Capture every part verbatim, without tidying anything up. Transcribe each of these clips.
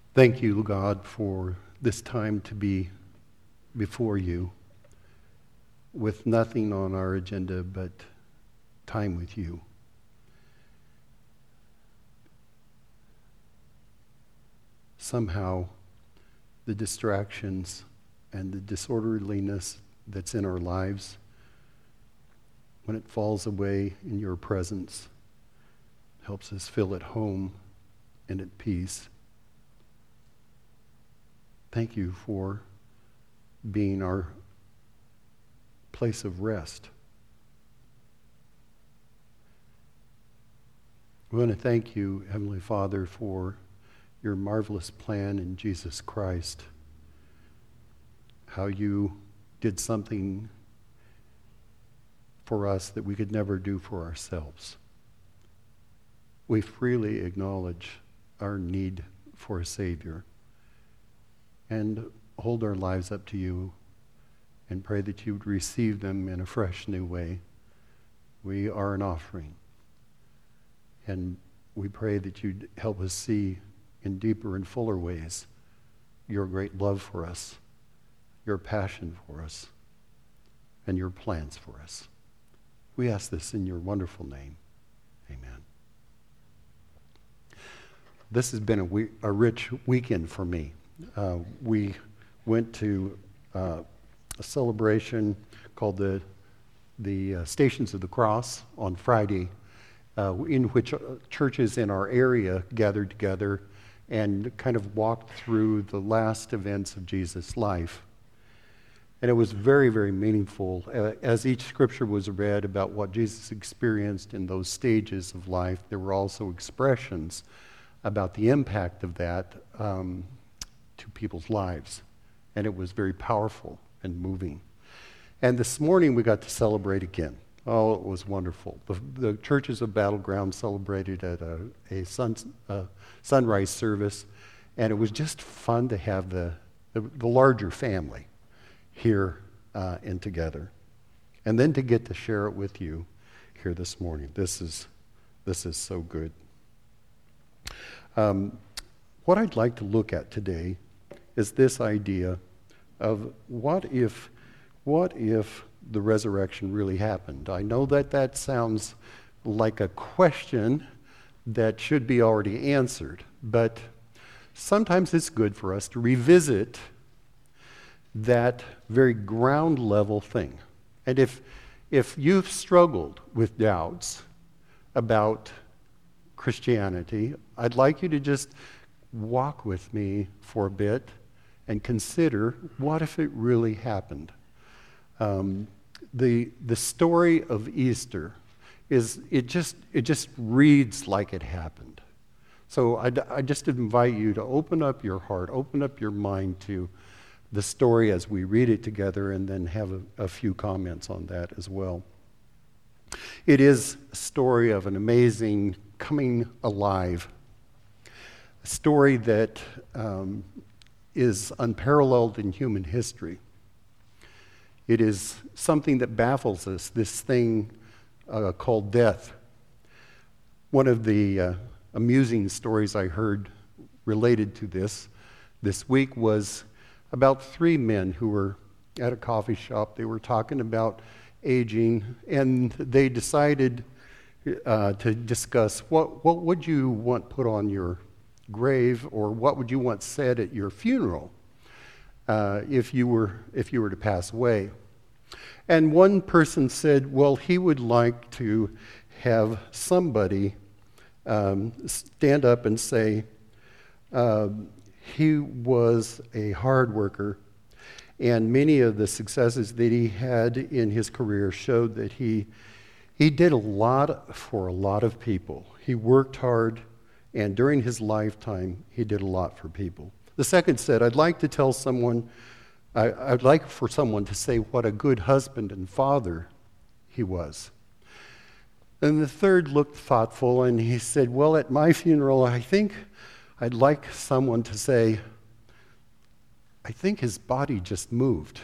Thank you, God, for this time to be before you with nothing on our agenda but time with you. Somehow, the distractions and the disorderliness that's in our lives, when it falls away in your presence, helps us feel at home and at peace. Thank you for being our place of rest. We want to thank you, Heavenly Father, for your marvelous plan in Jesus Christ, how you did something for us that we could never do for ourselves. We freely acknowledge our need for a Savior and hold our lives up to you and pray that you would receive them in a fresh new way. We are an offering, and we pray that you'd help us see in deeper and fuller ways your great love for us, your passion for us, and your plans for us. We ask this in your wonderful name. Amen. This has been a, we- a rich weekend for me. Uh, we went to uh, a celebration called the, the uh, Stations of the Cross on Friday, uh, in which uh, churches in our area gathered together and kind of walked through the last events of Jesus' life. And it was very, very meaningful. Uh, as each scripture was read about what Jesus experienced in those stages of life, there were also expressions about the impact of that um, to people's lives. And it was very powerful and moving. And this morning we got to celebrate again. Oh, it was wonderful. The, the churches of Battleground celebrated at a, a sun, uh, sunrise service, and it was just fun to have the, the, the larger family here uh, and together. And then to get to share it with you here this morning. This is, this is so good. Um, what I'd like to look at today is this idea of what if, what if the resurrection really happened? I know that that sounds like a question that should be already answered, but sometimes it's good for us to revisit that very ground level thing. And if, if you've struggled with doubts about Christianity, I'd like you to just walk with me for a bit and consider, what if it really happened? Um, the the story of Easter is, it just it just reads like it happened. So I, I just invite you to open up your heart, open up your mind to the story as we read it together, and then have a, a few comments on that as well. It is a story of an amazing coming alive, a story that um, is unparalleled in human history. It is something that baffles us, this thing uh, called death. One of the uh, amusing stories I heard related to this this week was about three men who were at a coffee shop. They were talking about aging, and they decided uh, to discuss what, what would you want put on your grave, or what would you want said at your funeral uh, if you were if you were to pass away. And one person said, well, he would like to have somebody um, stand up and say uh, he was a hard worker, and many of the successes that he had in his career showed that he he did a lot for a lot of people. He worked hard, and during his lifetime, he did a lot for people. The second said, I'd like to tell someone, I, I'd like for someone to say what a good husband and father he was. And the third looked thoughtful, and he said, well, at my funeral, I think I'd like someone to say, I think his body just moved.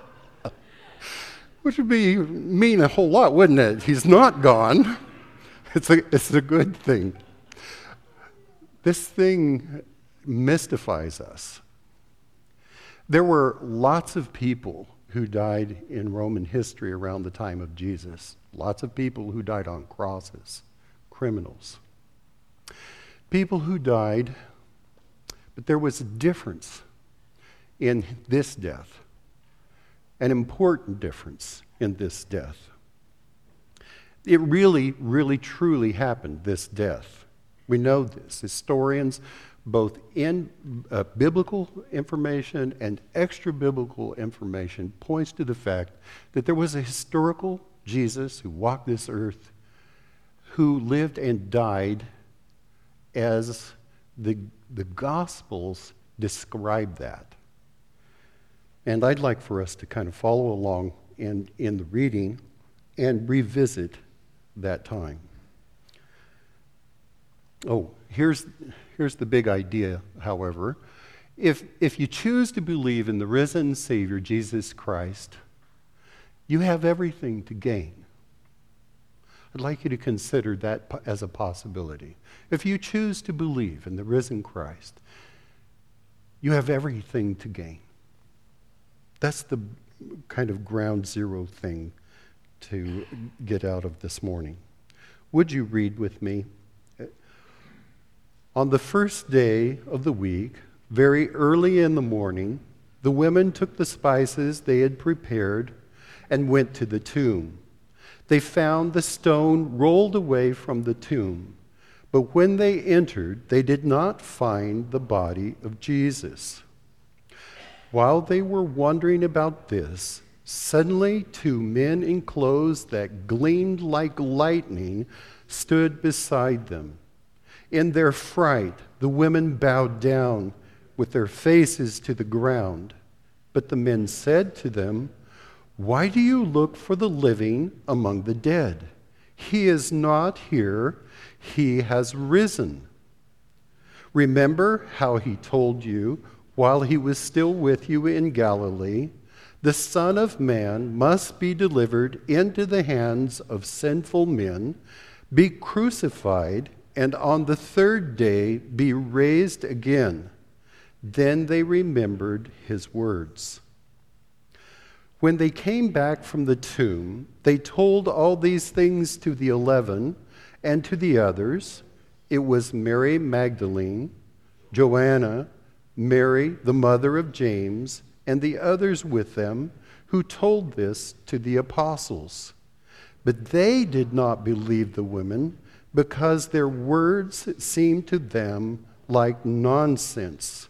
Which would be mean a whole lot, wouldn't it? He's not gone. It's a, it's a good thing. This thing mystifies us. There were lots of people who died in Roman history around the time of Jesus. Lots of people who died on crosses, criminals. People who died, but there was a difference in this death, an important difference in this death. It really, really, truly happened, this death. We know this. Historians, both in uh, biblical information and extra-biblical information, points to the fact that there was a historical Jesus who walked this earth, who lived and died as the, the Gospels describe that. And I'd like for us to kind of follow along in, in the reading and revisit that time. Oh, here's, here's the big idea, however. If, if you choose to believe in the risen Savior, Jesus Christ, you have everything to gain. I'd like you to consider that as a possibility. If you choose to believe in the risen Christ, you have everything to gain. That's the kind of ground zero thing to get out of this morning. Would you read with me? On the first day of the week, very early in the morning, the women took the spices they had prepared and went to the tomb. They found the stone rolled away from the tomb, but when they entered, they did not find the body of Jesus. While they were wondering about this, suddenly two men in clothes that gleamed like lightning stood beside them. In their fright, the women bowed down with their faces to the ground. But the men said to them, "Why do you look for the living among the dead? He is not here, he has risen. Remember how he told you while he was still with you in Galilee, the Son of Man must be delivered into the hands of sinful men, be crucified, and on the third day be raised again." Then they remembered his words. When they came back from the tomb, they told all these things to the eleven and to the others. It was Mary Magdalene, Joanna, Mary, the mother of James, and the others with them who told this to the apostles. But they did not believe the women because their words seemed to them like nonsense.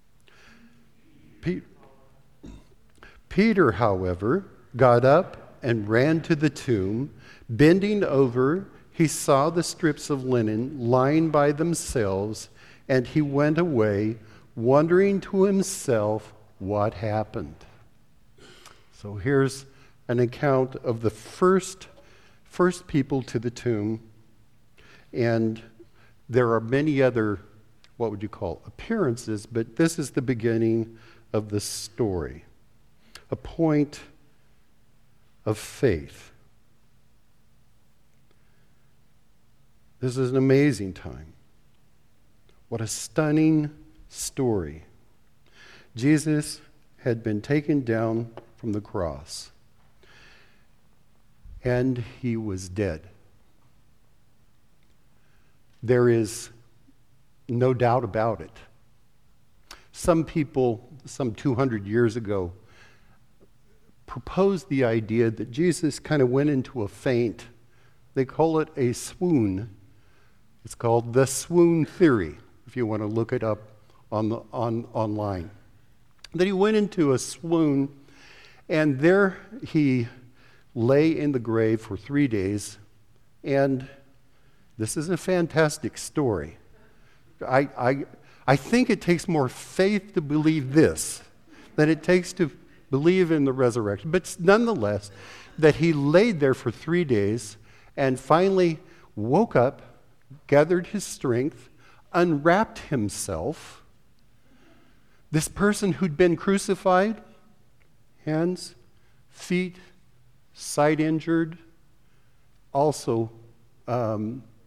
Pe- Peter, however, got up and ran to the tomb. Bending over, he saw the strips of linen lying by themselves, and he went away, wondering to himself what happened. So here's an account of the first, first people to the tomb. And there are many other, what would you call, appearances, but this is the beginning of the story. A point of faith. This is an amazing time. What a stunning story. Jesus had been taken down from the cross, and he was dead. There is no doubt about it. Some people, some two hundred years ago, proposed the idea that Jesus kind of went into a faint. They call it a swoon. It's called the swoon theory, if you want to look it up on the, on online. That he went into a swoon, and there he lay in the grave for three days, and this is a fantastic story. I, I, I think it takes more faith to believe this than it takes to believe in the resurrection. But nonetheless, that he laid there for three days and finally woke up, gathered his strength, unwrapped himself. This person who'd been crucified, hands, feet, sight injured, also um,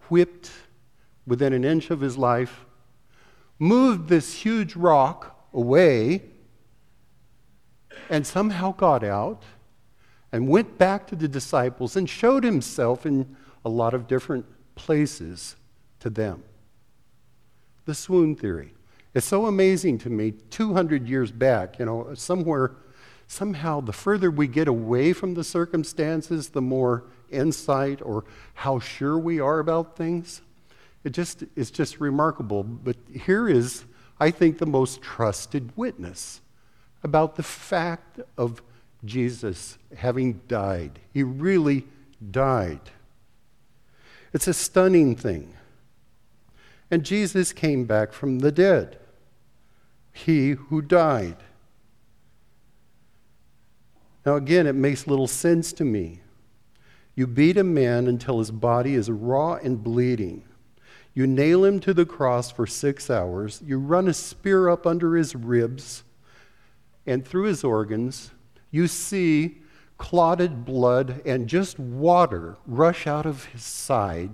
whipped within an inch of his life, moved this huge rock away, and somehow got out and went back to the disciples and showed himself in a lot of different places to them. The swoon theory. It's so amazing to me, two hundred years back, you know, somewhere, somehow the further we get away from the circumstances, the more insight or how sure we are about things. It just, it's just remarkable. But here is, I think, the most trusted witness about the fact of Jesus having died. He really died. It's a stunning thing. And Jesus came back from the dead. He who died. Now again, it makes little sense to me. You beat a man until his body is raw and bleeding. You nail him to the cross for six hours. You run a spear up under his ribs and through his organs. You see clotted blood and just water rush out of his side.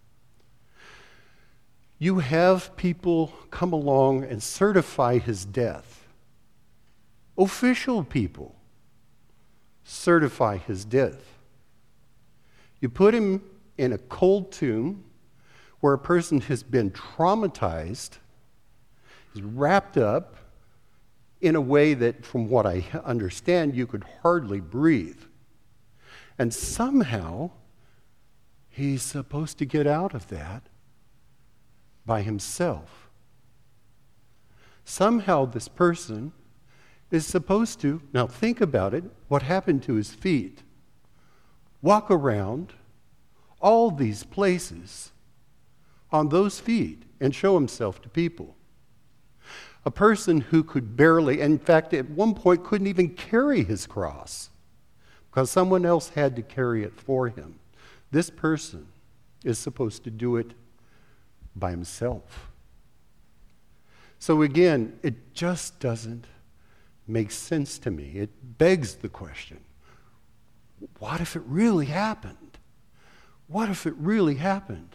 You have people come along and certify his death. Official people certify his death. You put him in a cold tomb where a person has been traumatized, is wrapped up in a way that, from what I understand, you could hardly breathe. And somehow, he's supposed to get out of that by himself. Somehow this person is supposed to, now think about it, what happened to his feet? Walk around all these places on those feet and show himself to people. A person who could barely, in fact, at one point couldn't even carry his cross because someone else had to carry it for him. This person is supposed to do it by himself. So again, it just doesn't make sense to me. It begs the question, what if it really happened? What if it really happened?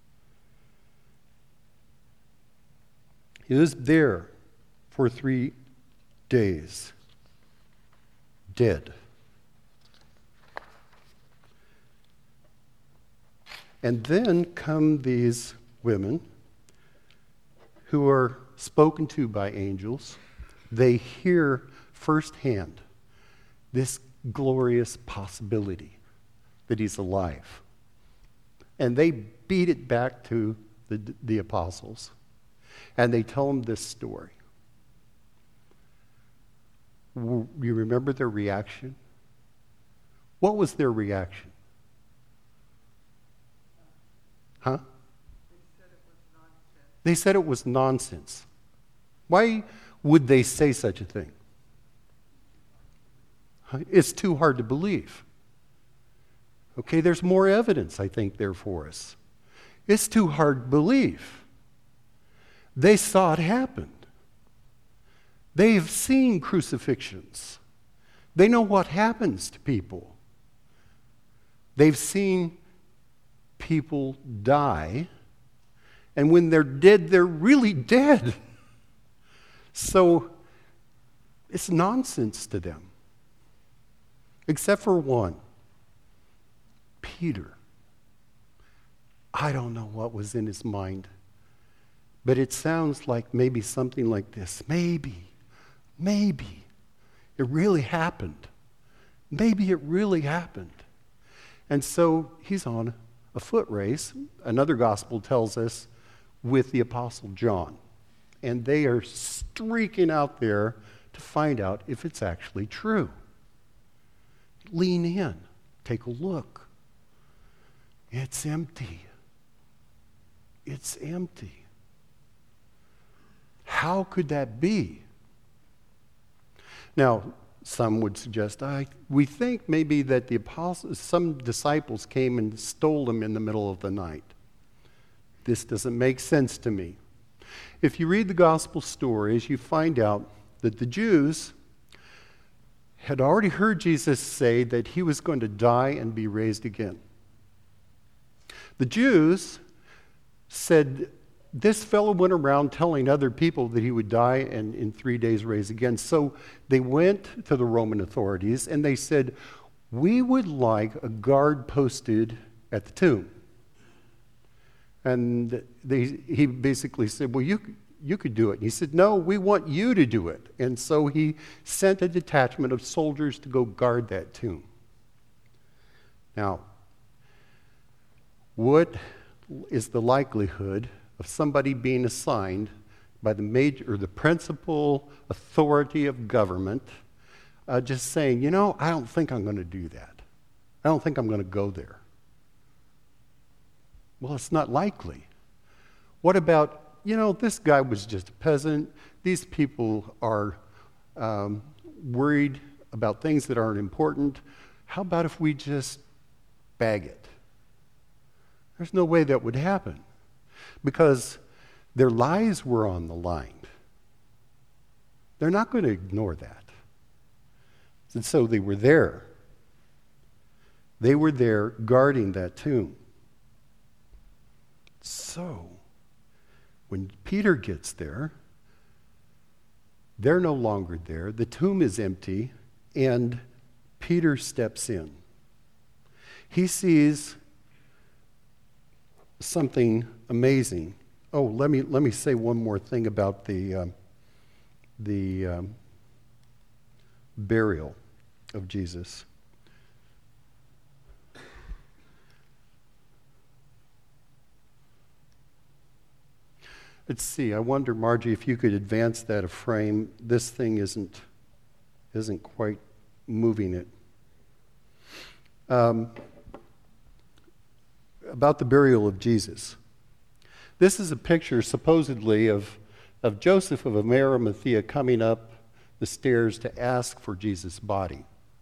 He was there for three days, dead. And then come these women who are spoken to by angels. They hear firsthand this glorious possibility that he's alive. And they beat it back to the, the apostles. And they tell them this story. You remember their reaction? What was their reaction? Huh? They said it was nonsense. Why would they say such a thing? It's too hard to believe. Okay, there's more evidence, I think, there for us. It's too hard to believe. They saw it happen. They've seen crucifixions. They know what happens to people. They've seen people die, and when they're dead, they're really dead. So it's nonsense to them. Except for one, Peter. I don't know what was in his mind, but it sounds like maybe something like this. Maybe, maybe it really happened. Maybe it really happened. And so he's on a foot race, another gospel tells us, with the Apostle John. And they are streaking out there to find out if it's actually true. Lean in, take a look. It's empty. It's empty. How could that be? Now, some would suggest, I, we think maybe that the apostles, some disciples came and stole them in the middle of the night. This doesn't make sense to me. If you read the gospel stories, you find out that the Jews had already heard Jesus say that he was going to die and be raised again. The Jews said, this fellow went around telling other people that he would die and in three days raise again. So they went to the Roman authorities and they said, we would like a guard posted at the tomb. And they, he basically said, well, you, you could do it. And he said, no, we want you to do it. And so he sent a detachment of soldiers to go guard that tomb. Now, what is the likelihood of somebody being assigned by the major or the principal authority of government uh, just saying, you know, I don't think I'm going to do that. I don't think I'm going to go there. Well, it's not likely. What about, you know, this guy was just a peasant. These people are um, worried about things that aren't important. How about if we just bag it? There's no way that would happen because their lives were on the line. They're not going to ignore that. And so they were there. They were there guarding that tomb. So, when Peter gets there, they're no longer there. The tomb is empty, and Peter steps in. He sees something amazing. Oh, let me let me say one more thing about the um, the um, burial of Jesus. Let's see. I wonder, Margie, if you could advance that a frame. This thing isn't isn't quite moving it. Um, about the burial of Jesus. This is a picture, supposedly, of, of Joseph of Arimathea coming up the stairs to ask for Jesus' body.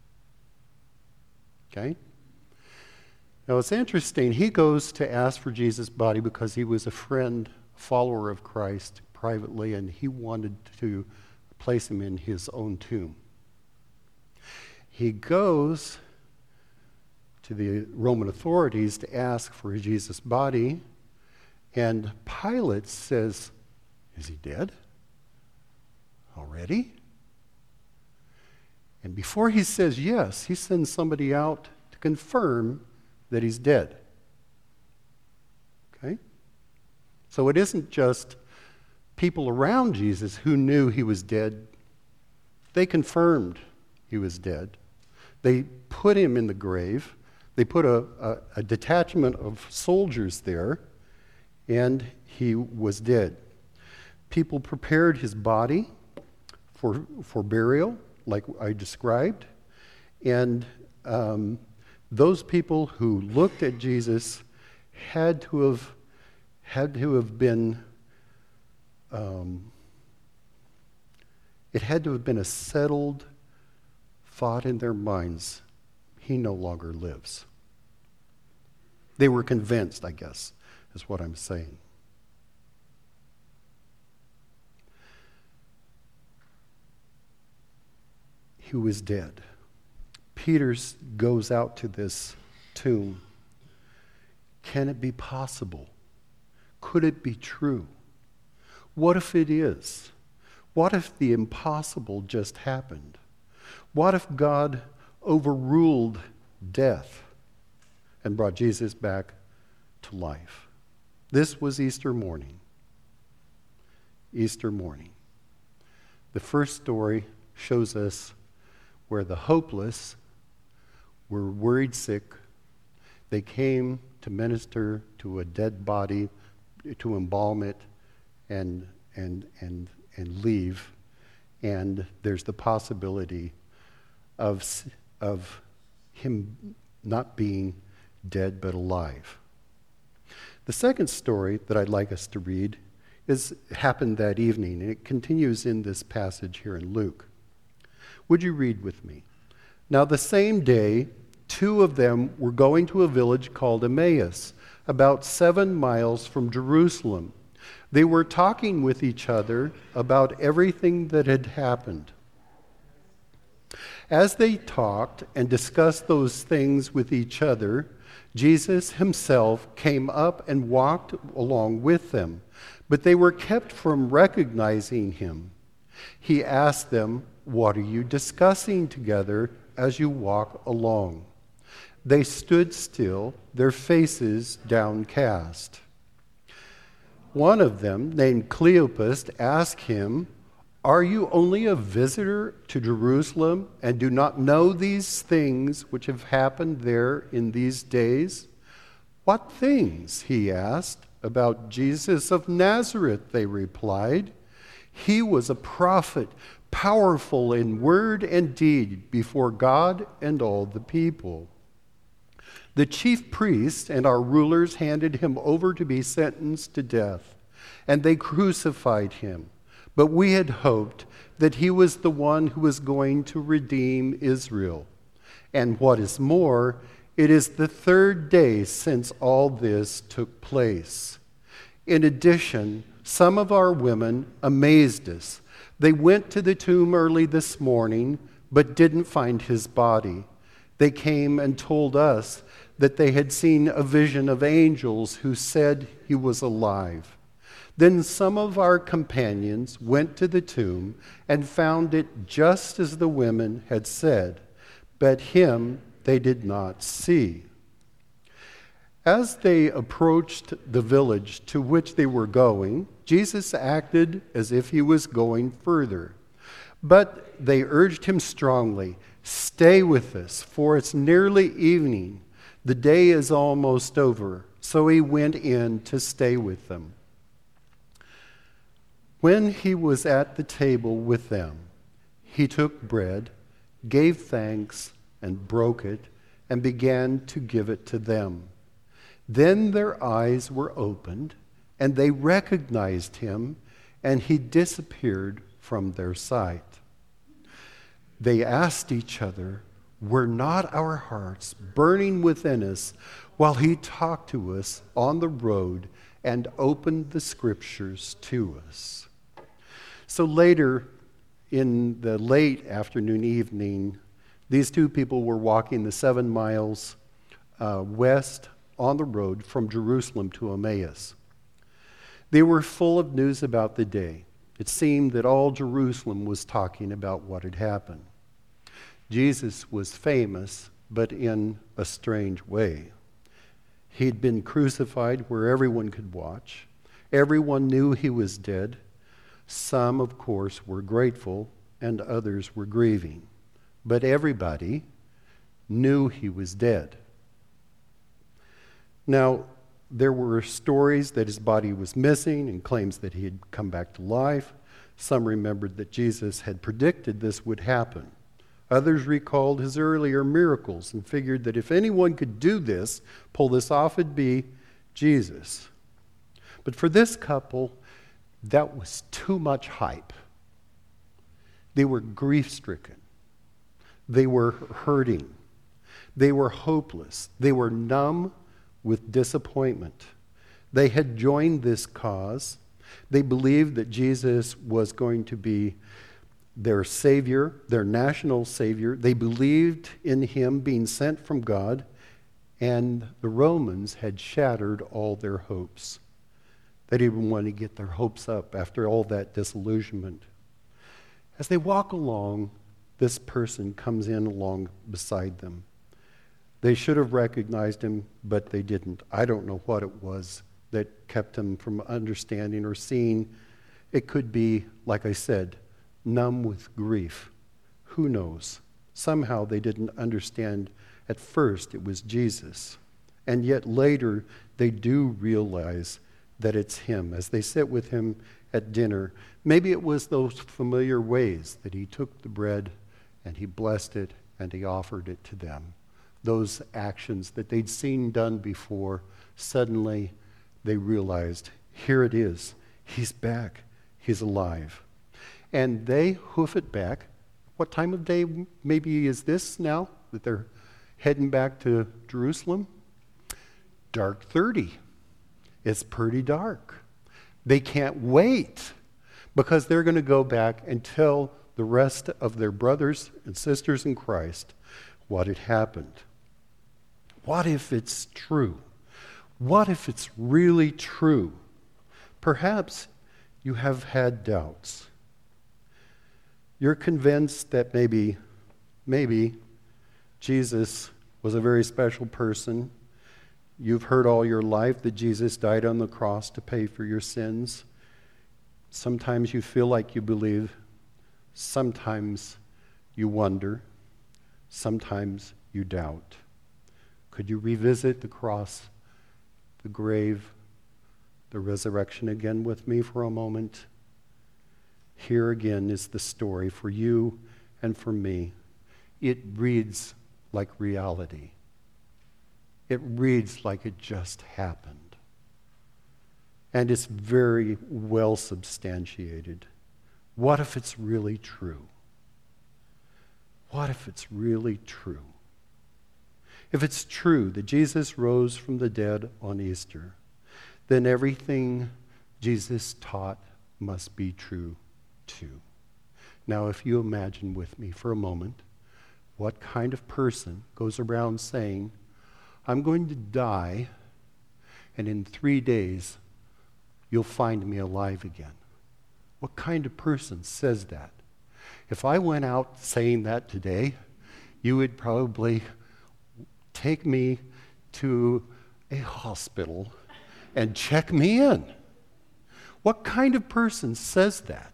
Okay? Now, it's interesting. He goes to ask for Jesus' body because he was a friend, follower of Christ privately, and he wanted to place him in his own tomb. He goes to the Roman authorities to ask for Jesus' body, and Pilate says, is he dead already? And before he says yes, he sends somebody out to confirm that he's dead. Okay? So it isn't just people around Jesus who knew he was dead. They confirmed he was dead. They put him in the grave. They put a, a, a detachment of soldiers there, and he was dead. People prepared his body for, for burial, like I described, and um, those people who looked at Jesus had to have had to have been um, it had to have been a settled thought in their minds. He no longer lives. They were convinced, I guess, is what I'm saying. He was dead. Peter goes out to this tomb. Can it be possible? Could it be true? What if it is? What if the impossible just happened? What if God overruled death and brought Jesus back to life? This was Easter morning. Easter morning. The first story shows us where the hopeless were worried sick. They came to minister to a dead body, to embalm it and and and and leave. And there's the possibility of of him not being dead but alive. The second story that I'd like us to read is happened that evening, and it continues in this passage here in Luke. Would you read with me? Now the same day, two of them were going to a village called Emmaus, about seven miles from Jerusalem. They were talking with each other about everything that had happened. As they talked and discussed those things with each other, Jesus himself came up and walked along with them, but they were kept from recognizing him. He asked them, "What are you discussing together as you walk along?" They stood still, their faces downcast. One of them, named Cleopas, asked him, "Are you only a visitor to Jerusalem and do not know these things which have happened there in these days?" "What things?" he asked. "About Jesus of Nazareth," they replied. "He was a prophet, powerful in word and deed before God and all the people. The chief priests and our rulers handed him over to be sentenced to death, and they crucified him. But we had hoped that he was the one who was going to redeem Israel. And what is more, it is the third day since all this took place. In addition, some of our women amazed us. They went to the tomb early this morning, but didn't find his body. They came and told us that they had seen a vision of angels who said he was alive. Then some of our companions went to the tomb and found it just as the women had said, but him they did not see." As they approached the village to which they were going, Jesus acted as if he was going further. But they urged him strongly, "Stay with us, for it's nearly evening. The day is almost over." So he went in to stay with them. When he was at the table with them, he took bread, gave thanks, and broke it, and began to give it to them. Then their eyes were opened, and they recognized him, and he disappeared from their sight. They asked each other, "Were not our hearts burning within us while he talked to us on the road and opened the scriptures to us?" So later, in the late afternoon, evening, these two people were walking the seven miles uh, west on the road from Jerusalem to Emmaus. They were full of news about the day. It seemed that all Jerusalem was talking about what had happened. Jesus was famous, but in a strange way. He'd been crucified where everyone could watch. Everyone knew he was dead. Some, of course, were grateful, and others were grieving. But everybody knew he was dead. Now, there were stories that his body was missing and claims that he had come back to life. Some remembered that Jesus had predicted this would happen. Others recalled his earlier miracles and figured that if anyone could do this, pull this off, it'd be Jesus. But for this couple, that was too much hype. They were grief-stricken. They were hurting. They were hopeless. They were numb with disappointment. They had joined this cause. They believed that Jesus was going to be their Savior, their national Savior. They believed in him being sent from God, and the Romans had shattered all their hopes. They didn't even want to get their hopes up after all that disillusionment. As they walk along, this person comes in along beside them. They should have recognized him, but they didn't. I don't know what it was that kept them from understanding or seeing. It could be, like I said, numb with grief. Who knows? Somehow they didn't understand at first it was Jesus. And yet later they do realize that it's him. As they sit with him at dinner, maybe it was those familiar ways that he took the bread and he blessed it and he offered it to them. Those actions that they'd seen done before, suddenly they realized, here it is. He's back. He's alive. And they hoof it back. What time of day maybe is this now that they're heading back to Jerusalem? Dark thirty. It's pretty dark. They can't wait because they're going to go back and tell the rest of their brothers and sisters in Christ what had happened. What if it's true? What if it's really true? Perhaps you have had doubts. You're convinced that maybe, maybe Jesus was a very special person. You've heard all your life that Jesus died on the cross to pay for your sins. Sometimes you feel like you believe. Sometimes you wonder. Sometimes you doubt. Could you revisit the cross, the grave, the resurrection again with me for a moment? Here again is the story for you and for me. It reads like reality. It reads like it just happened. And it's very well substantiated. What if it's really true? What if it's really true? If it's true that Jesus rose from the dead on Easter, then everything Jesus taught must be true too. Now, if you imagine with me for a moment, what kind of person goes around saying, I'm going to die, and in three days, you'll find me alive again? What kind of person says that? If I went out saying that today, you would probably take me to a hospital and check me in. What kind of person says that?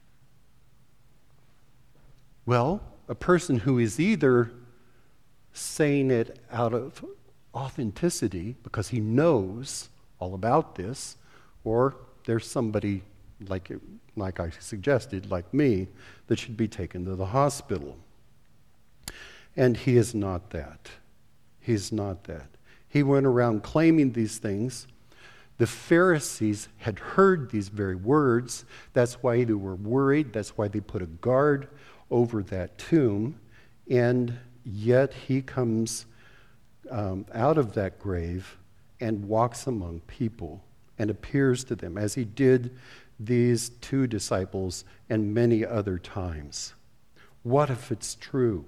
Well, a person who is either saying it out of authenticity because he knows all about this, or there's somebody like like I suggested, like me, that should be taken to the hospital. And he is not that. He's not that. He went around claiming these things. The Pharisees had heard these very words. That's why they were worried. That's why they put a guard over that tomb. And yet he comes um, out of that grave and walks among people and appears to them, as he did these two disciples and many other times. What if it's true?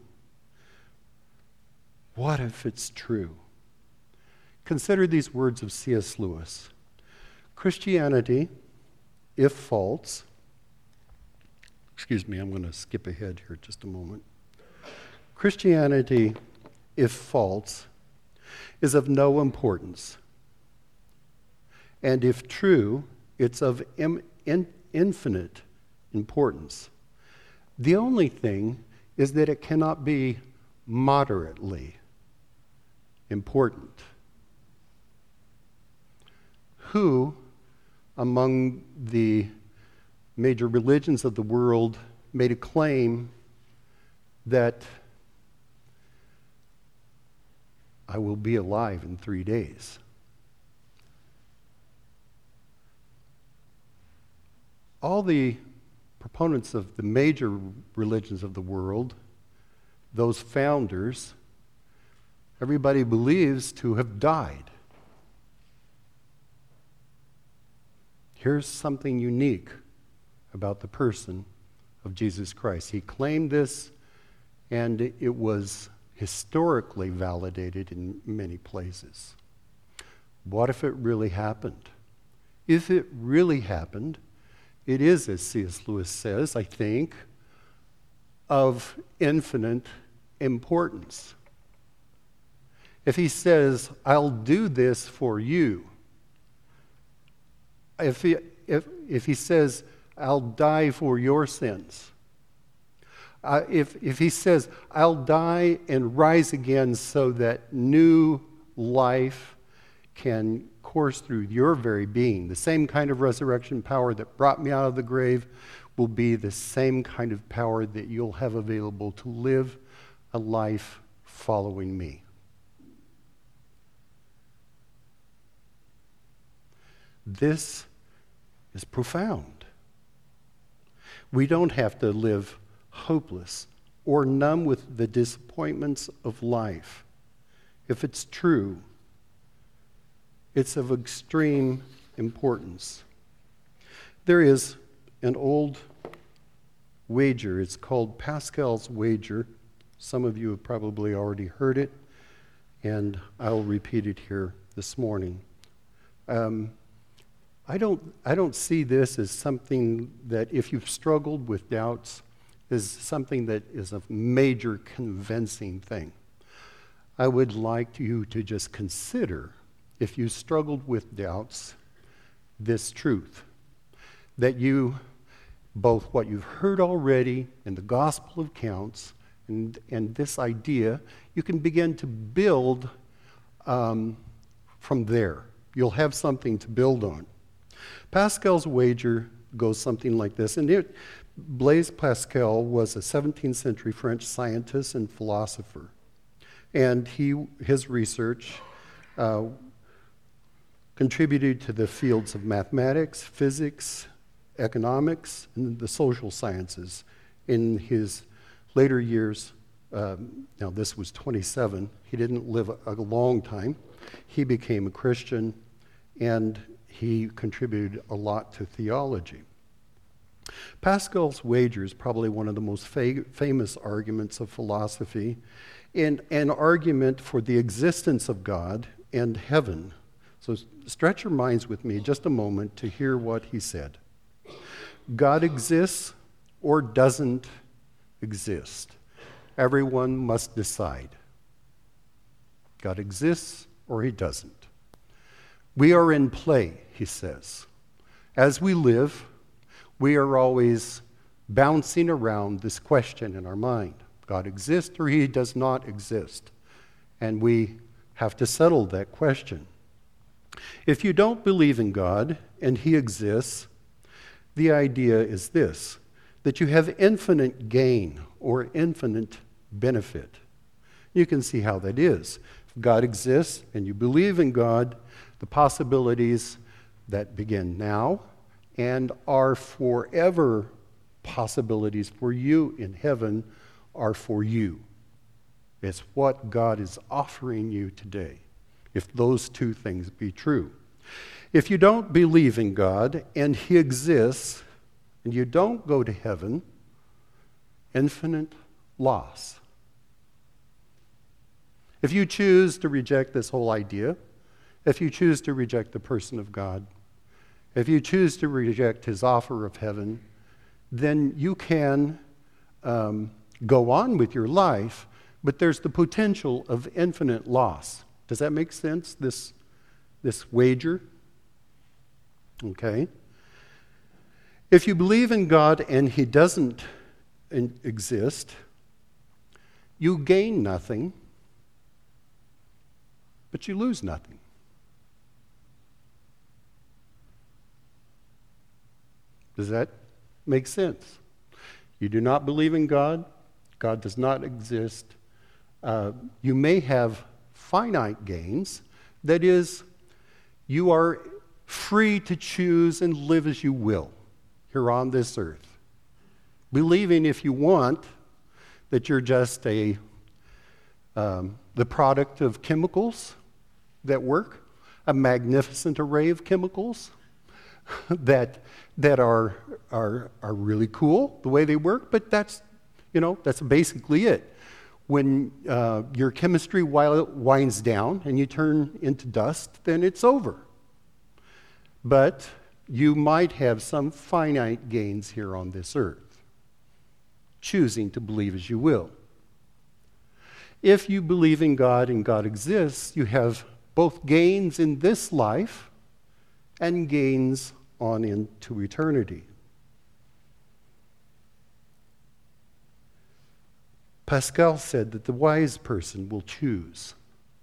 What if it's true? Consider these words of C S Lewis. Christianity, if false, excuse me, I'm going to skip ahead here just a moment. Christianity, if false, is of no importance. And if true, it's of im- in- infinite importance. The only thing is that it cannot be moderately important. Who among the major religions of the world made a claim that I will be alive in three days? All the proponents of the major religions of the world, those founders, everybody believes to have died. Here's something unique about the person of Jesus Christ. He claimed this, and it was historically validated in many places. What if it really happened? If it really happened, it is, as C S Lewis says, I think, of infinite importance. If he says, I'll do this for you, if he, if, if he says, I'll die for your sins, uh, if, if he says, I'll die and rise again so that new life can course through your very being, the same kind of resurrection power that brought me out of the grave will be the same kind of power that you'll have available to live a life following me. This is profound. We don't have to live hopeless or numb with the disappointments of life. If it's true, it's of extreme importance. There is an old wager. It's called Pascal's wager. Some of you have probably already heard it. and I'll repeat it here this morning. Um, I don't, I don't see this as something that, if you've struggled with doubts, is something that is a major convincing thing. I would like you to just consider, if you struggled with doubts, this truth, that you, both what you've heard already in the Gospel accounts and, and this idea, you can begin to build um, from there. You'll have something to build on. Pascal's wager goes something like this, and it, Blaise Pascal was a seventeenth century French scientist and philosopher, and he, his research uh, contributed to the fields of mathematics, physics, economics, and the social sciences. In his later years, um, now this was twenty-seven, he didn't live a, a long time. He became a Christian, and he contributed a lot to theology. Pascal's wager is probably one of the most fa- famous arguments of philosophy, and an argument for the existence of God and heaven. So stretch your minds with me just a moment to hear what he said. God exists or doesn't exist. Everyone must decide. God exists or he doesn't. We are in play, he says. As we live, we are always bouncing around this question in our mind. God exists or he does not exist. And we have to settle that question. If you don't believe in God and he exists, the idea is this, that you have infinite gain or infinite benefit. You can see how that is. If God exists and you believe in God, the possibilities that begin now and are forever possibilities for you in heaven are for you. It's what God is offering you today, if those two things be true. If you don't believe in God and he exists and you don't go to heaven, infinite loss. If you choose to reject this whole idea, if you choose to reject the person of God, if you choose to reject his offer of heaven, then you can um, go on with your life, but there's the potential of infinite loss. Does that make sense, this, this wager? Okay. If you believe in God and he doesn't in- exist, you gain nothing, but you lose nothing. Does that make sense? You do not believe in God. God does not exist. Uh, you may have finite gains. That is, you are free to choose and live as you will here on this earth. Believing, if you want, that you're just a um, the product of chemicals that work, a magnificent array of chemicals that that are are are really cool the way they work, but that's you know that's basically it. When uh, your chemistry winds down and you turn into dust, then it's over. But you might have some finite gains here on this earth, choosing to believe as you will. If you believe in God and God exists, you have both gains in this life and gains on into eternity. Pascal said that the wise person will choose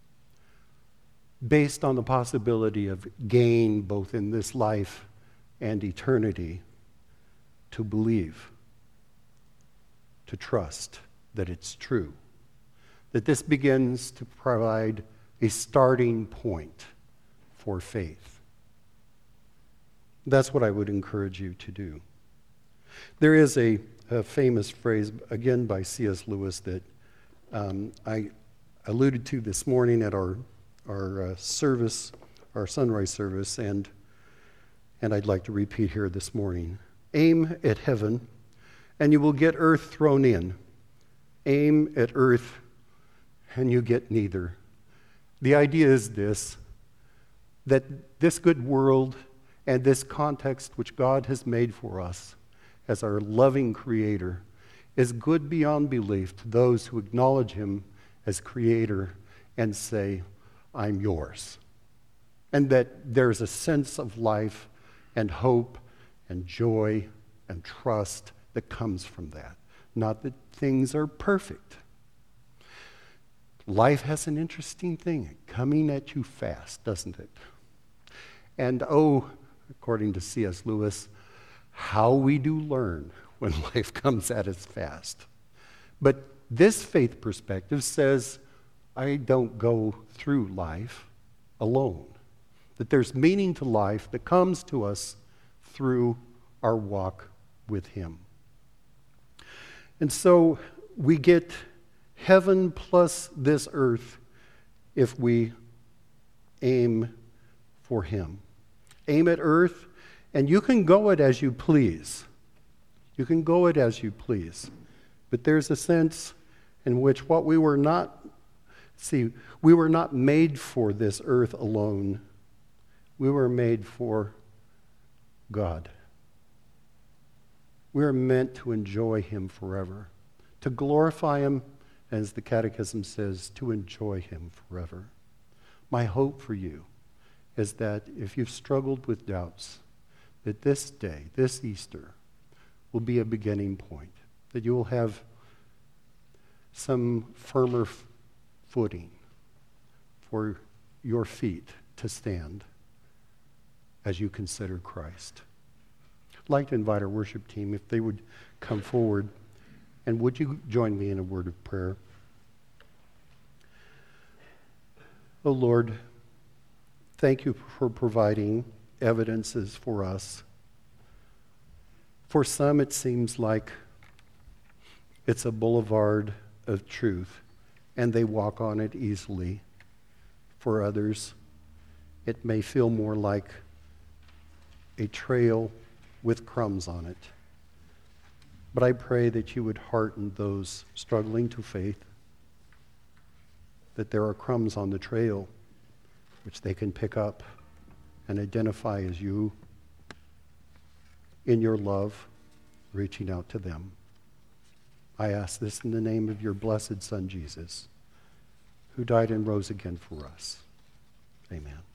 based on the possibility of gain both in this life and eternity, to believe, to trust that it's true, that this begins to provide a starting point for faith. That's what I would encourage you to do. There is a, a famous phrase, again by C S Lewis, that um, I alluded to this morning at our our uh, service, our sunrise service, and and I'd like to repeat here this morning. Aim at heaven, and you will get earth thrown in. Aim at earth, and you get neither. The idea is this, that this good world and this context which God has made for us as our loving Creator is good beyond belief to those who acknowledge Him as Creator and say, I'm yours. And that there's a sense of life and hope and joy and trust that comes from that. Not that things are perfect. Life has an interesting thing coming at you fast, doesn't it? And oh, according to C S Lewis, how we do learn when life comes at us fast. But this faith perspective says, I don't go through life alone. That there's meaning to life that comes to us through our walk with Him. And so we get heaven plus this earth if we aim for Him. Aim at earth, and you can go it as you please. You can go it as you please. But there's a sense in which what we were not, see, we were not made for this earth alone. We were made for God. We are meant to enjoy Him forever, to glorify Him, as the Catechism says, to enjoy Him forever. My hope for you is that if you've struggled with doubts, that this day, this Easter, will be a beginning point, that you will have some firmer f- footing for your feet to stand as you consider Christ. I'd like to invite our worship team, if they would come forward, and would you join me in a word of prayer? Oh Lord, thank you for providing evidences for us. For some, it seems like it's a boulevard of truth, and they walk on it easily. For others, it may feel more like a trail with crumbs on it. But I pray that you would hearten those struggling to faith, that there are crumbs on the trail which they can pick up and identify as you, in your love, reaching out to them. I ask this in the name of your blessed Son, Jesus, who died and rose again for us. Amen.